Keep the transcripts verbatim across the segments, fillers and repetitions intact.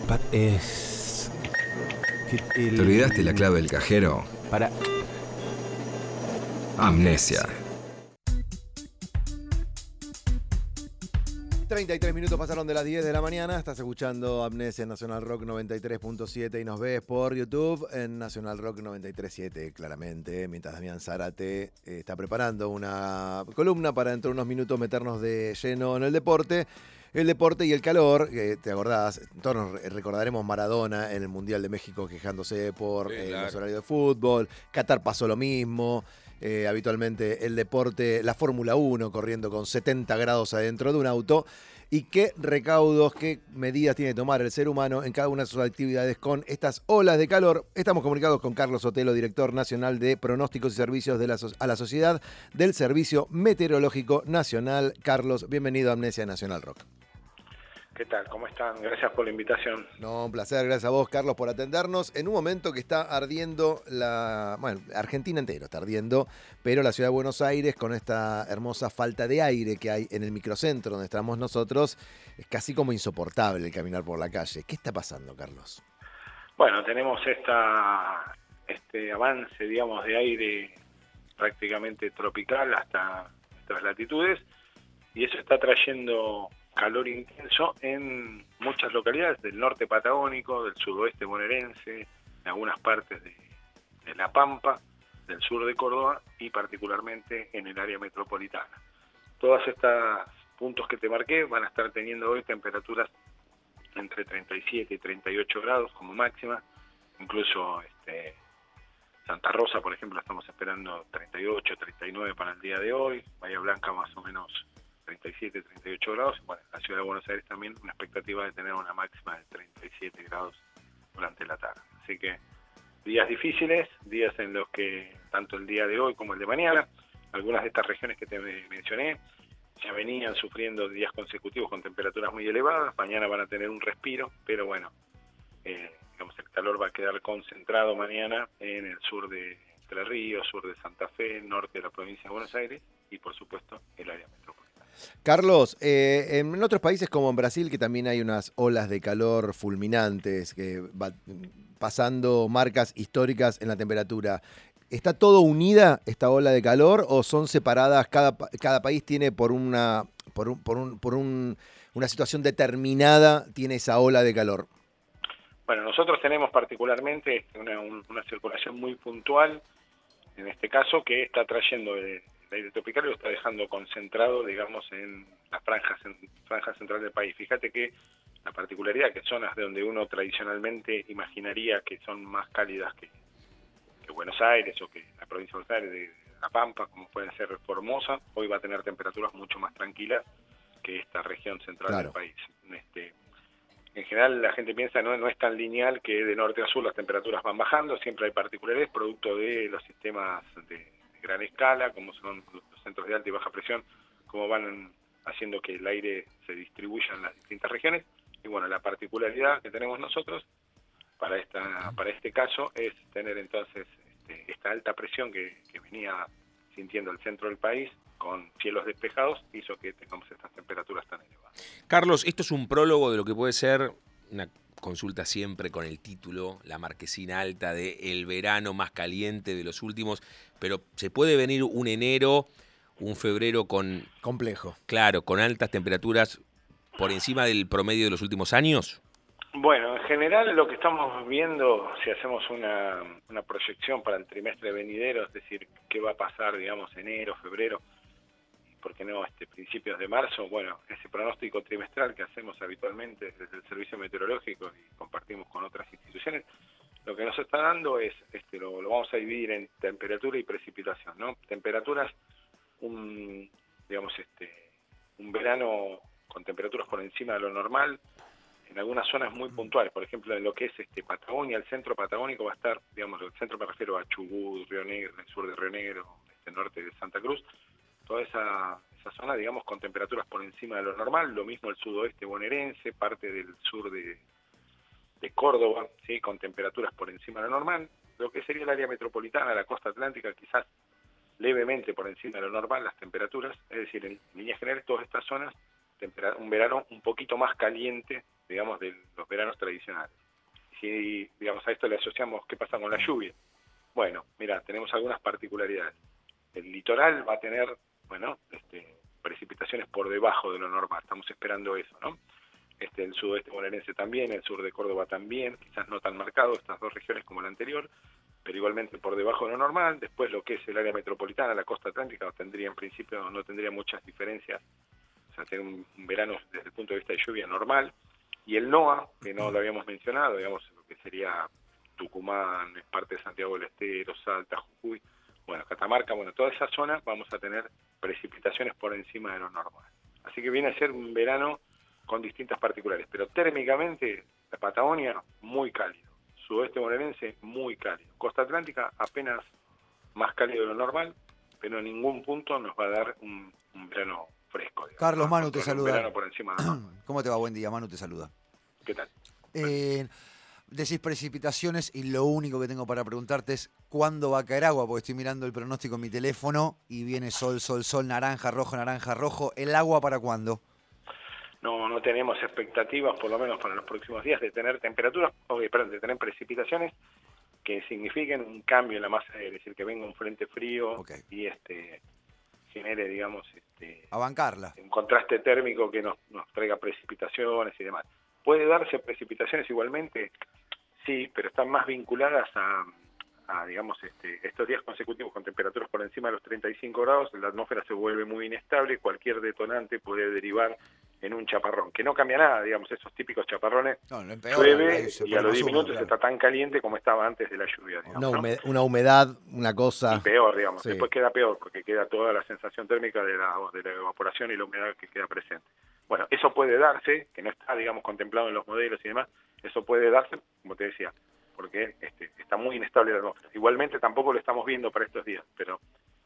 Pa- es... que el- ¿Te olvidaste la clave del cajero? Para... Amnesia. treinta y tres minutos pasaron de las diez de la mañana. Estás escuchando Amnesia en Nacional Rock noventa y tres punto siete y nos ves por YouTube en Nacional Rock noventa y tres punto siete, claramente. Mientras Damián Zárate eh, está preparando una columna para dentro de unos minutos meternos de lleno en el deporte. El deporte y el calor, que te acordás, todos nos recordaremos Maradona en el Mundial de México quejándose por Sí, eh, claro. los horarios de fútbol. Qatar pasó lo mismo. Eh, habitualmente el deporte, la Fórmula uno corriendo con setenta grados adentro de un auto. Y qué recaudos, qué medidas tiene que tomar el ser humano en cada una de sus actividades con estas olas de calor. Estamos comunicados con Carlos Sotelo, director nacional de Pronósticos y Servicios de la so- a la Sociedad del Servicio Meteorológico Nacional. Carlos, bienvenido a Amnesia Nacional Rock. ¿Qué tal? ¿Cómo están? Gracias por la invitación. No, un placer, gracias a vos, Carlos, por atendernos. En un momento que está ardiendo la... Bueno, Argentina entero está ardiendo, pero la ciudad de Buenos Aires, con esta hermosa falta de aire que hay en el microcentro donde estamos nosotros, es casi como insoportable caminar por la calle. ¿Qué está pasando, Carlos? Bueno, tenemos esta, este avance, digamos, de aire prácticamente tropical hasta estas latitudes, y eso está trayendo calor intenso en muchas localidades del norte patagónico, del sudoeste bonaerense, en algunas partes de, de La Pampa, del sur de Córdoba y particularmente en el área metropolitana. Todos estos puntos que te marqué van a estar teniendo hoy temperaturas entre treinta y siete y treinta y ocho grados como máxima, incluso este, Santa Rosa, por ejemplo, estamos esperando treinta y ocho, treinta y nueve para el día de hoy, Bahía Blanca más o menos treinta y siete, treinta y ocho grados. Bueno, la ciudad de Buenos Aires también una expectativa de tener una máxima de treinta y siete grados durante la tarde. Así que días difíciles, días en los que tanto el día de hoy como el de mañana, algunas de estas regiones que te mencioné ya venían sufriendo días consecutivos con temperaturas muy elevadas. Mañana van a tener un respiro, pero bueno, eh, digamos el calor va a quedar concentrado mañana en el sur de Entre Ríos, sur de Santa Fe, norte de la provincia de Buenos Aires y por supuesto el área metropolitana. Carlos, eh, en otros países como en Brasil, que también hay unas olas de calor fulminantes, que va pasando marcas históricas en la temperatura, ¿está todo unida esta ola de calor o son separadas? Cada, pa- cada país tiene por una, por un, por un, por un, una situación determinada, tiene esa ola de calor. Bueno, nosotros tenemos particularmente una, un- una circulación muy puntual, en este caso, que está trayendo el, el aire tropical y lo está dejando concentrado, digamos, en la franja, cen- franja central del país. Fíjate que la particularidad que zonas de donde uno tradicionalmente imaginaría que son más cálidas que, que Buenos Aires o que la provincia de Buenos Aires, de La Pampa, como pueden ser Formosa, hoy va a tener temperaturas mucho más tranquilas que esta región central Claro. del país. Este, en general la gente piensa no, no es tan lineal que de norte a sur las temperaturas van bajando, siempre hay particularidades producto de los sistemas de, de gran escala, como son los centros de alta y baja presión, como van haciendo que el aire se distribuya en las distintas regiones. Y bueno, la particularidad que tenemos nosotros para esta para este caso es tener entonces este, esta alta presión que, que venía sintiendo el centro del país con cielos despejados, hizo que tengamos estas temperaturas tan elevadas. Carlos, esto es un prólogo de lo que puede ser una consulta siempre con el título, la marquesina alta de el verano más caliente de los últimos, pero ¿se puede venir un enero, un febrero con, Complejo. claro, con altas temperaturas por encima del promedio de los últimos años? Bueno, en general lo que estamos viendo, si hacemos una, una proyección para el trimestre venidero, es decir, qué va a pasar, digamos, enero, febrero, ¿por qué no este principios de marzo? Bueno, ese pronóstico trimestral que hacemos habitualmente desde el Servicio Meteorológico y compartimos con otras instituciones, lo que nos está dando es, este lo, lo vamos a dividir en temperatura y precipitación, ¿no? Temperaturas, un, digamos, este un verano con temperaturas por encima de lo normal, en algunas zonas muy puntuales, por ejemplo, en lo que es este Patagonia, el centro patagónico va a estar, digamos, el centro me refiero a Chubut, Río Negro, el sur de Río Negro, este norte de Santa Cruz, toda esa, esa zona, digamos, con temperaturas por encima de lo normal, lo mismo el sudoeste bonaerense, parte del sur de, de Córdoba, ¿sí? Con temperaturas por encima de lo normal, lo que sería el área metropolitana, la costa atlántica, quizás levemente por encima de lo normal las temperaturas, es decir, en líneas generales todas estas zonas, tempera- un verano un poquito más caliente digamos, de los veranos tradicionales. Si, digamos, a esto le asociamos qué pasa con la lluvia. Bueno, mira, tenemos algunas particularidades. El litoral va a tener, bueno, este, precipitaciones por debajo de lo normal, estamos esperando eso, ¿no? Este, el sudeste bonaerense también, el sur de Córdoba también, quizás no tan marcado estas dos regiones como la anterior, pero igualmente por debajo de lo normal. Después lo que es el área metropolitana, la costa atlántica, no tendría en principio no tendría muchas diferencias, o sea, tener un, un verano desde el punto de vista de lluvia normal. Y el NOA, que no lo habíamos mencionado, digamos, lo que sería Tucumán, parte de Santiago del Estero, Salta, Jujuy, bueno, Catamarca, bueno, toda esa zona vamos a tener precipitaciones por encima de lo normal. Así que viene a ser un verano con distintas particulares, pero térmicamente la Patagonia muy cálido, sudeste bonaerense muy cálido, costa atlántica apenas más cálido de lo normal, pero en ningún punto nos va a dar un, un verano fresco. Digamos, Carlos, ¿no? Manu te Un saluda. verano por encima de lo normal. ¿Cómo te va? Buen día, Manu te saluda. ¿Qué tal? Eh, decís precipitaciones y lo único que tengo para preguntarte es ¿cuándo va a caer agua? Porque estoy mirando el pronóstico en mi teléfono y viene sol, sol, sol, naranja, rojo, naranja, rojo. ¿El agua para cuándo? No, no tenemos expectativas, por lo menos para los próximos días, de tener temperaturas, o de, perdón, de tener precipitaciones que signifiquen un cambio en la masa aérea, es decir, que venga un frente frío Okay. y este genere, digamos, este, A bancarla. un contraste térmico que nos, nos traiga precipitaciones y demás. ¿Puede darse precipitaciones igualmente? Sí, pero están más vinculadas a, a digamos, este, estos días consecutivos con temperaturas por encima de los treinta y cinco grados, la atmósfera se vuelve muy inestable, cualquier detonante puede derivar en un chaparrón, que no cambia nada, digamos, esos típicos chaparrones, No, lo empeora, llueve ahí se y pone a los más diez húmedo, minutos claro. está tan caliente como estaba antes de la lluvia, digamos, Una, ¿no? hume- una humedad, una cosa. Y peor, digamos, Sí. después queda peor, porque queda toda la sensación térmica de la, de la evaporación y la humedad que queda presente. Bueno, eso puede darse, que no está, digamos, contemplado en los modelos y demás, eso puede darse, como te decía, porque este, está muy inestable la atmósfera. Igualmente tampoco lo estamos viendo para estos días, pero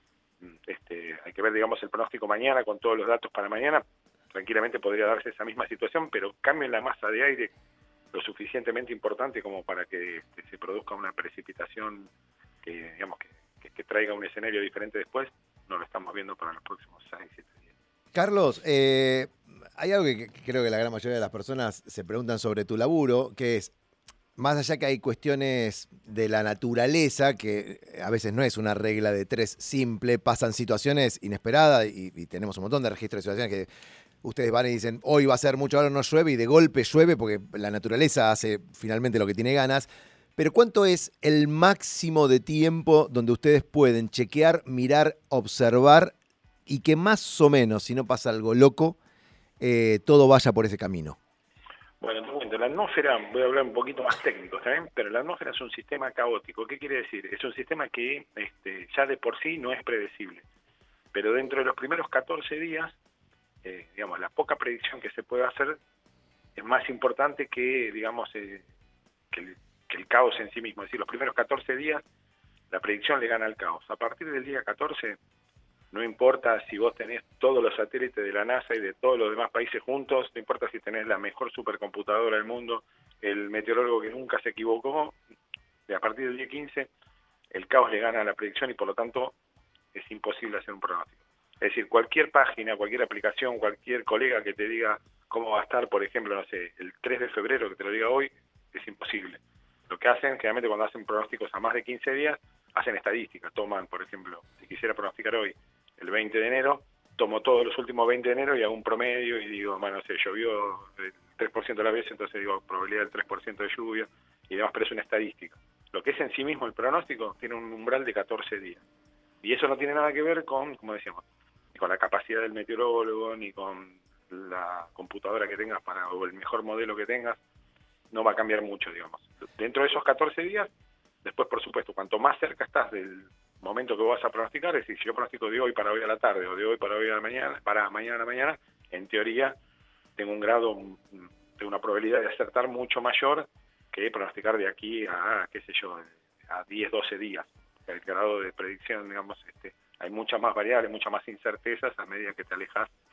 este, hay que ver, digamos, el pronóstico mañana con todos los datos para mañana. Tranquilamente podría darse esa misma situación, pero cambio en la masa de aire lo suficientemente importante como para que este, se produzca una precipitación que, digamos, que, que, que traiga un escenario diferente después, no lo estamos viendo para los próximos seis, siete días. Carlos, eh, hay algo que, que creo que la gran mayoría de las personas se preguntan sobre tu laburo, que es, más allá que hay cuestiones de la naturaleza, que a veces no es una regla de tres simple, pasan situaciones inesperadas y, y tenemos un montón de registros de situaciones que ustedes van y dicen, hoy va a ser mucho, ahora no llueve, y de golpe llueve porque la naturaleza hace finalmente lo que tiene ganas. Pero ¿cuánto es el máximo de tiempo donde ustedes pueden chequear, mirar, observar y que más o menos, si no pasa algo loco, eh, todo vaya por ese camino? Bueno, te cuento, la atmósfera, voy a hablar un poquito más técnico, ¿está bien? Pero la atmósfera es un sistema caótico. ¿Qué quiere decir? Es un sistema que este, ya de por sí no es predecible. Pero dentro de los primeros catorce días, eh, digamos, la poca predicción que se puede hacer es más importante que, digamos, eh, que, el, que el caos en sí mismo. Es decir, los primeros catorce días, la predicción le gana al caos. A partir del día catorce, no importa si vos tenés todos los satélites de la NASA y de todos los demás países juntos, no importa si tenés la mejor supercomputadora del mundo, el meteorólogo que nunca se equivocó, y a partir del día quince, el caos le gana a la predicción y por lo tanto es imposible hacer un pronóstico. Es decir, cualquier página, cualquier aplicación, cualquier colega que te diga cómo va a estar, por ejemplo, no sé, el tres de febrero, que te lo diga hoy, es imposible. Lo que hacen, generalmente cuando hacen pronósticos a más de quince días, hacen estadísticas. Toman, por ejemplo, si quisiera pronosticar hoy el veinte de enero, tomo todos los últimos veinte de enero y hago un promedio y digo, bueno, no sé, llovió el tres por ciento de las veces, entonces digo, probabilidad del tres por ciento de lluvia y demás, pero es una estadística. Lo que es en sí mismo el pronóstico tiene un umbral de catorce días. Y eso no tiene nada que ver con, como decíamos, ni con la capacidad del meteorólogo, ni con la computadora que tengas para o el mejor modelo que tengas, no va a cambiar mucho, digamos. Dentro de esos catorce días, después, por supuesto, cuanto más cerca estás del momento que vas a pronosticar, es decir, si yo pronostico de hoy para hoy a la tarde o de hoy para hoy a la mañana, para mañana a la mañana, en teoría tengo un grado, tengo una probabilidad de acertar mucho mayor que pronosticar de aquí a, qué sé yo, a diez, doce días. El grado de predicción, digamos, este, hay muchas más variables, muchas más incertezas a medida que te alejas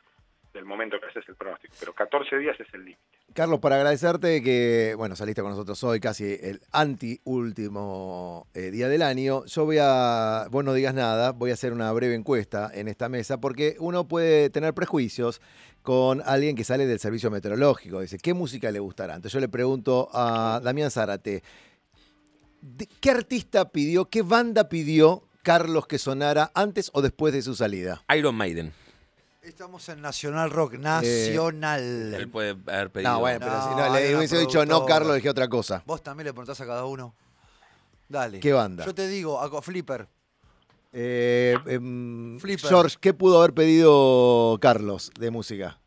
del momento que haces el pronóstico, pero catorce días es el límite. Carlos, para agradecerte que, bueno, saliste con nosotros hoy, casi el anti-último eh, día del año. Yo voy a, vos no digas nada, voy a hacer una breve encuesta en esta mesa, porque uno puede tener prejuicios con alguien que sale del servicio meteorológico. Dice, ¿qué música le gustará? Entonces yo le pregunto a Damián Zárate, ¿qué artista pidió, qué banda pidió Carlos que sonara antes o después de su salida? Iron Maiden. Estamos en Nacional Rock, Nacional. Él puede haber pedido. No, bueno, pero No, si no, hay le una hubiese dicho no, productora. Carlos, dije otra cosa. Vos también le preguntás a cada uno. Dale. ¿Qué banda? Yo te digo, Aqua Flipper. Eh, em, Flipper. George, ¿qué pudo haber pedido Carlos de música?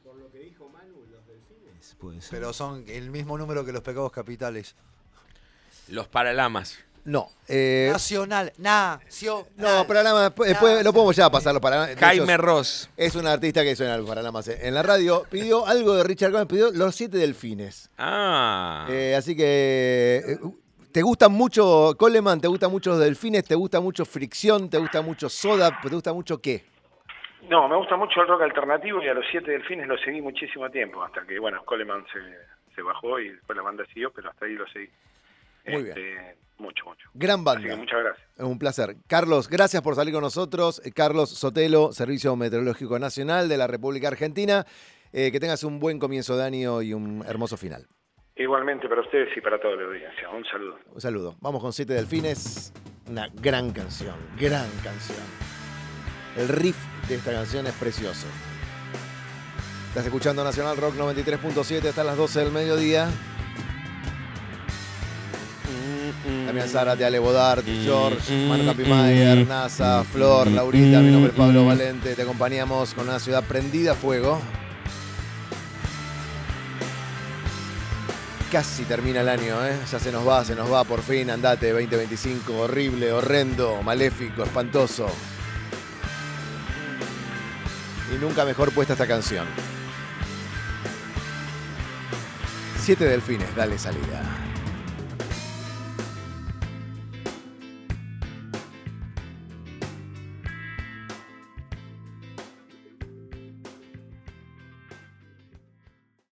Puede ser. Pero son el mismo número que los pecados capitales. Los Paralamas. No. Eh, Nacional, Nacional. no, Paralamas, después, después lo podemos ya pasar los Paralamas. De Jaime hecho, Ross. es un artista que suena los Paralamas en la radio. Pidió algo de Richard Gómez, pidió Los Siete Delfines. Ah. Eh, así que, eh, ¿te gusta mucho Coleman? ¿Te gustan mucho los Delfines? ¿Te gusta mucho Fricción? ¿Te gusta mucho Soda? ¿Te gusta mucho qué? No, me gusta mucho el rock alternativo y a los Siete Delfines lo seguí muchísimo tiempo, hasta que, bueno, Coleman se, se bajó y después la banda siguió, pero hasta ahí lo seguí. Muy Este, mucho, mucho. Gran Así banda. que muchas gracias. Es un placer. Carlos, gracias por salir con nosotros. Eh, Carlos Sotelo, Servicio Meteorológico Nacional de la República Argentina. Eh, que tengas un buen comienzo de año y un hermoso final. Igualmente para ustedes y para toda la audiencia. Un saludo. Un saludo. Vamos con Siete Delfines. Una gran canción, gran canción. El riff de esta canción es precioso. Estás escuchando Nacional Rock noventa y tres punto siete hasta las doce del mediodía. Damián Zárate, Ale Bodart, George, Manu Capimayer, NASA, Flor, Laurita, mi nombre es Pablo Valente. Te acompañamos con una ciudad prendida a fuego. Casi termina el año, ¿eh? Ya se nos va, se nos va por fin. Andate, veinte veinticinco, horrible, horrendo, maléfico, espantoso. Y nunca mejor puesta esta canción. Siete Delfines, dale salida.